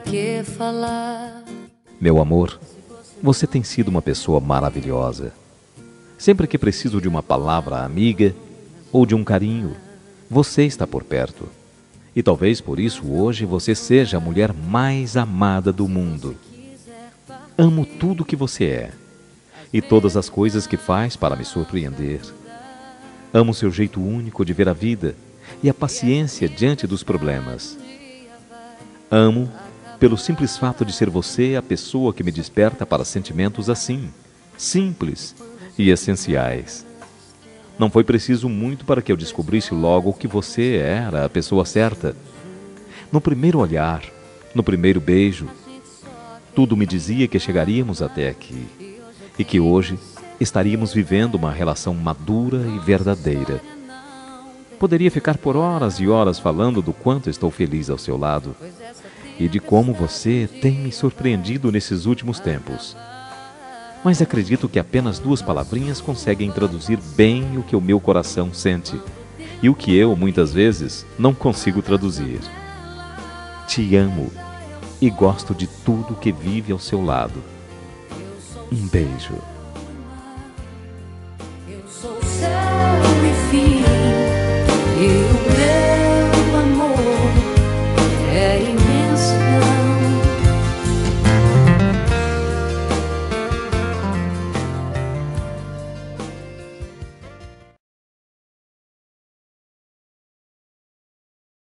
que falar. Meu amor, você tem sido uma pessoa maravilhosa. Sempre que preciso de uma palavra amiga ou de um carinho, você está por perto. E talvez por isso hoje você seja a mulher mais amada do mundo. Amo tudo que você é e todas as coisas que faz para me surpreender. Amo seu jeito único de ver a vida e a paciência diante dos problemas. Amo pelo simples fato de ser você a pessoa que me desperta para sentimentos assim, simples e essenciais. Não foi preciso muito para que eu descobrisse logo que você era a pessoa certa. No primeiro olhar, no primeiro beijo, tudo me dizia que chegaríamos até aqui e que hoje estaríamos vivendo uma relação madura e verdadeira. Poderia ficar por horas e horas falando do quanto estou feliz ao seu lado e de como você tem me surpreendido nesses últimos tempos. Mas acredito que apenas 2 palavrinhas conseguem traduzir bem o que o meu coração sente e o que eu, muitas vezes, não consigo traduzir. Te amo e gosto de tudo que vive ao seu lado. Um beijo. Eu sou céu e fim.